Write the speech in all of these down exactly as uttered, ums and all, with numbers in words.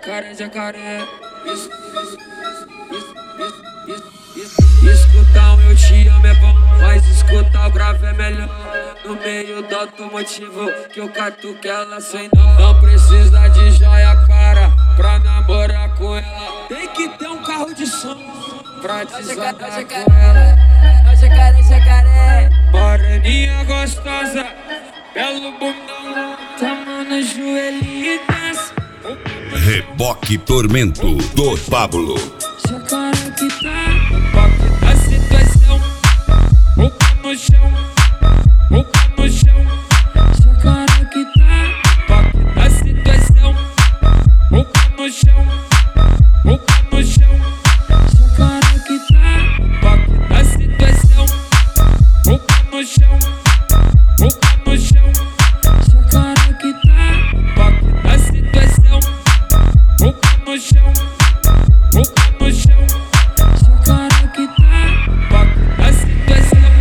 jacaré, jacaré. Isso, isso, isso, isso, isso, isso. Escutar o eu te amo é bom, mas escutar o grave é melhor. No meio do automotivo que eu catuque ela sem dó. Não precisa de joia cara pra namorar com ela. Tem que ter um carro de som pra desandar com ela. Ó jacaré, jacaré. Moreninha gostosa, belo bundão, tamo no joelho e desce. Reboque Tormento do Pablo. Jacaré que tá, toque da situação. O pé no chão, o pé no chão. Jacaré que tá, toque da situação. O pé no chão, o pé no chão. Jacaré que tá, toque da situação. O pé no chão, o pé no chão. Jacaré que tá, toque da situação. O pé no chão, o pé no chão. Jacaré que tá, toque da situação.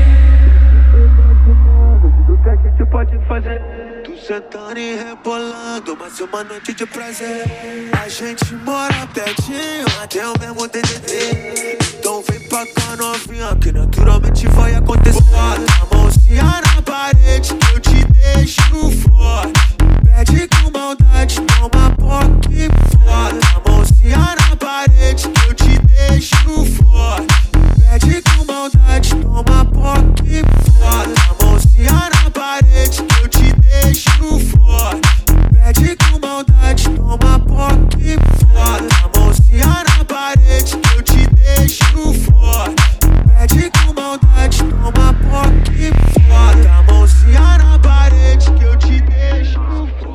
Tudo que a gente pode fazer. Tu sentando e rebolando, mas é uma noite de prazer. A gente mora pertinho, até o mesmo D D D. Então vem pra cá novinha, que naturalmente vai acontecer. Bota a mãozinha na parede que eu te deixo forte. Pede com maldade, toma pouco e bota a mãozinha na parede que eu te deixo forte. Pede com maldade, toma pouco e bota a mãozinha na parede que eu te deixo forte. Pede com maldade, toma pouco e bota a mãozinha na parede que eu te deixo forte. Pede com maldade, toma pouco e bota a mãozinha na parede que eu te deixo forte.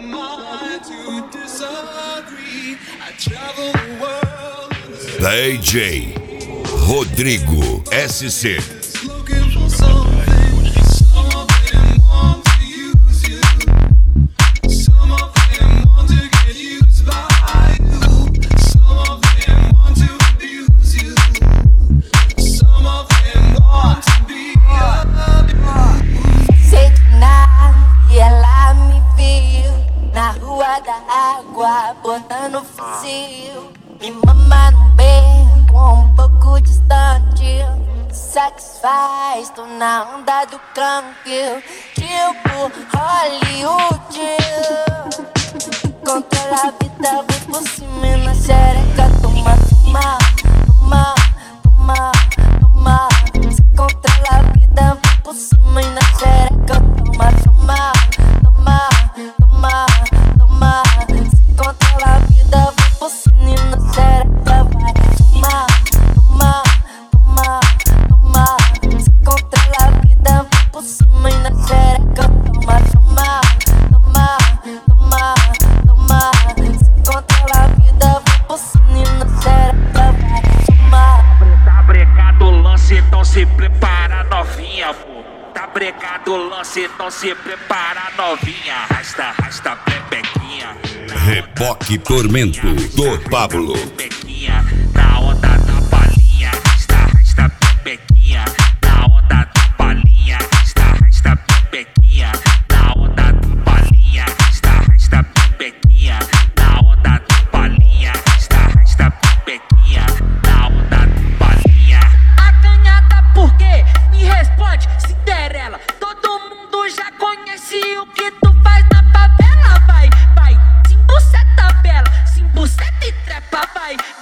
D J Rodrigo S C. Sei de nada e ela me viu na rua da água, botando fuzil. Me mama no beco, um pouco distante. Satisfaz, tô na onda do canto. Tipo Hollywood. Controla a vida, vou por cima e na xereca. Toma, toma, toma, toma, toma. Se controla a vida, vou por cima e na xereca. Toma, toma, toma, toma, toma. Se controla a vida, vou por cima e na xereca. Vai, toma, toma, toma, toma. Se controla a vida, vou por cima e na xereca. Toma, toma, toma, toma, toma. Se controla a vida, vou por cima e na xereca. Vai, toma. Tá brecado o lance, então se prepara novinha, pô. Tá brecado o lance, então se prepara novinha. Arrasta, arrasta, pepequinha. Reboque Tormento do Pablo. Pepequinha, na onda da palhinha. Arrasta, arrasta, pepequinha. Na onda da palhinha. Arrasta, arrasta, pepequinha. Na onda da palhinha. Arrasta, arrasta, pepequinha. Na onda da palhinha. Arrasta, arrasta, pepequinha. Na onda da palhinha. Acanhada por quê? Me responde, Cinderela. Todo mundo já conhece o que tu faz na favela. Vai, vai, se embuceta bela, se embuceta e trepa, vai.